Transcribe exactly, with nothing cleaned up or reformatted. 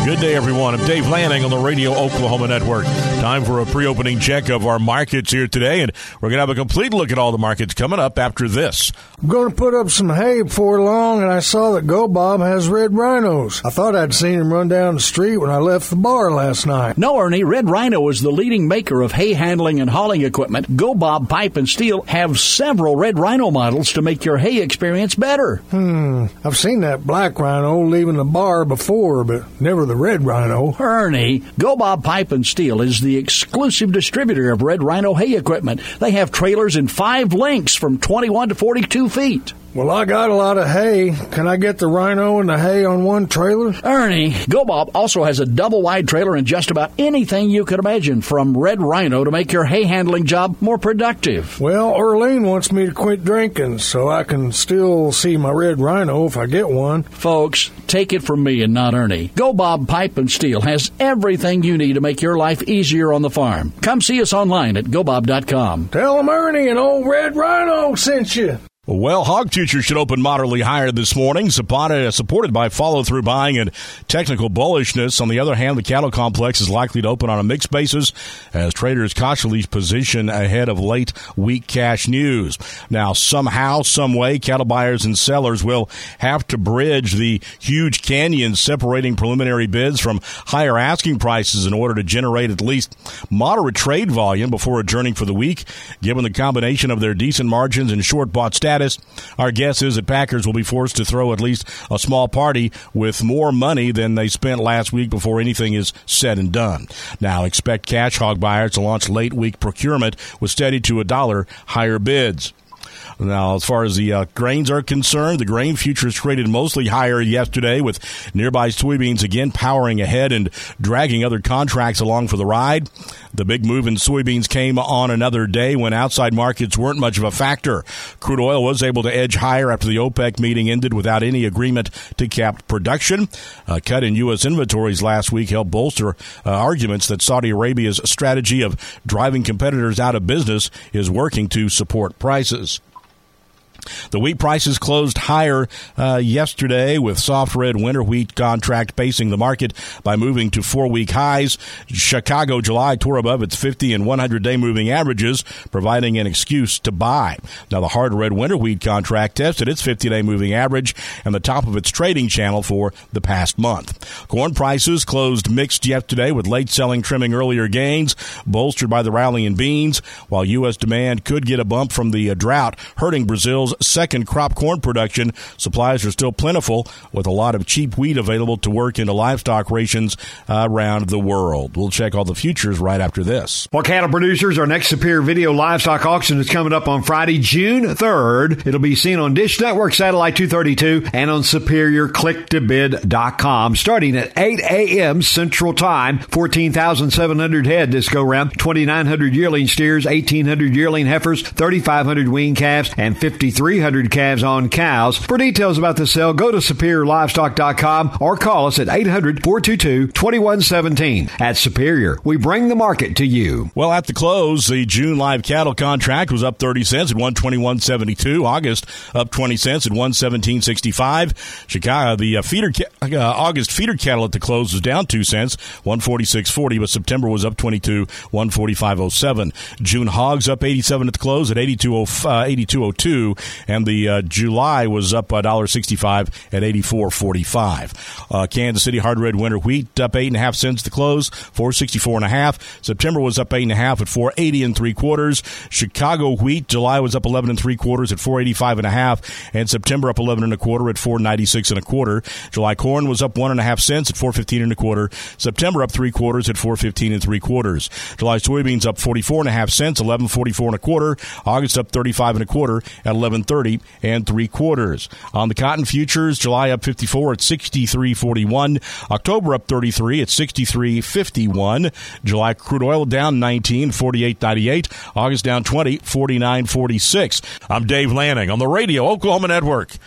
Good day, everyone. I'm Dave Lanning on the Radio Oklahoma Network. Time for a pre-opening check of our markets here today, and we're going to have a complete look at all the markets coming up after this. I'm going to put up some hay before long, and I saw that Go Bob has red rhinos. I thought I'd seen him run down the street when I left the bar last night. No, Ernie, Red Rhino is the leading maker of hay handling and hauling equipment. Go Bob Pipe and Steel have several Red Rhino models to make your hay experience better. Hmm, I've seen that black rhino leaving the bar before, but never the red rhino. Ernie, Go Bob Pipe and Steel is the exclusive distributor of Red Rhino hay equipment. They have trailers in five lengths from twenty-one to forty-two feet. Well, I got a lot of hay. Can I get the rhino and the hay on one trailer? Ernie, Go Bob also has a double-wide trailer in just about anything you could imagine, from Red Rhino to make your hay handling job more productive. Well, Earlene wants me to quit drinking so I can still see my red rhino if I get one. Folks, take it from me and not Ernie. Go Bob Pipe and Steel has everything you need to make your life easier on the farm. Come see us online at go bob dot com. Tell them Ernie and old Red Rhino sent you. Well, hog futures should open moderately higher this morning, supported by follow-through buying and technical bullishness. On the other hand, the cattle complex is likely to open on a mixed basis as traders cautiously position ahead of late week cash news. Now, somehow, some way, cattle buyers and sellers will have to bridge the huge canyon separating preliminary bids from higher asking prices in order to generate at least moderate trade volume before adjourning for the week. Given the combination of their decent margins and short bought status, our guess is that packers will be forced to throw at least a small party with more money than they spent last week before anything is said and done. Now, expect cash hog buyers to launch late week procurement with steady to a dollar higher bids. Now, as far as the uh, grains are concerned, the grain futures traded mostly higher yesterday, with nearby soybeans again powering ahead and dragging other contracts along for the ride. The big move in soybeans came on another day when outside markets weren't much of a factor. Crude oil was able to edge higher after the OPEC meeting ended without any agreement to cap production. A cut in U S inventories last week helped bolster uh, arguments that Saudi Arabia's strategy of driving competitors out of business is working to support prices. The wheat prices closed higher uh, yesterday, with soft red winter wheat contract pacing the market by moving to four-week highs. Chicago July tore above its fifty and one hundred day moving averages, providing an excuse to buy. Now, the hard red winter wheat contract tested its fifty-day moving average and the top of its trading channel for the past month. Corn prices closed mixed yesterday, with late selling trimming earlier gains, bolstered by the rally in beans, while U S demand could get a bump from the uh, drought hurting Brazil's second crop corn production. Supplies are still plentiful, with a lot of cheap wheat available to work into livestock rations uh, around the world. We'll check all the futures right after this. For cattle producers, our next Superior Video Livestock Auction is coming up on Friday, June third. It'll be seen on Dish Network Satellite two thirty-two and on superior click to bid dot com starting at eight a.m. Central Time. fourteen thousand seven hundred head this go-round, twenty-nine hundred yearling steers, eighteen hundred yearling heifers, thirty-five hundred wean calves, and fifty-three hundred calves on cows. For details about the sale, go to superior livestock dot com or call us at eight hundred, four two two, two one one seven. At Superior, we bring the market to you. Well, at the close, the June live cattle contract was up thirty cents at one twenty-one seventy-two. August up twenty cents at one seventeen sixty-five. Chicago, the uh, feeder uh, August feeder cattle at the close was down two cents, one forty-six forty, but September was up twenty-two, one forty-five oh seven. June hogs up eighty-seven at the close at eighty-two oh two. And the uh, July was up one dollar sixty-five at eighty-four forty-five. Uh, Kansas City hard red winter wheat up eight and a half cents to close, four sixty-four and a half. September was up eight and a half at four eighty and three quarters. Chicago wheat July was up eleven and three quarters at four eighty-five and a half, and September up eleven and a quarter at four ninety-six and a quarter. July corn was up one and a half cents at four fifteen and a quarter. September up three quarters at four fifteen and three quarters. July soybeans up forty-four and a half cents, eleven forty-four and a quarter. August up thirty-five and a quarter at eleven thirty and three quarters. On the cotton futures, July up fifty-four at sixty-three forty-one. October up thirty-three at sixty-three fifty-one. July crude oil down nineteen, forty-eight ninety-eight. August down twenty, forty-nine forty-six. I'm Dave Lanning on the Radio Oklahoma Network.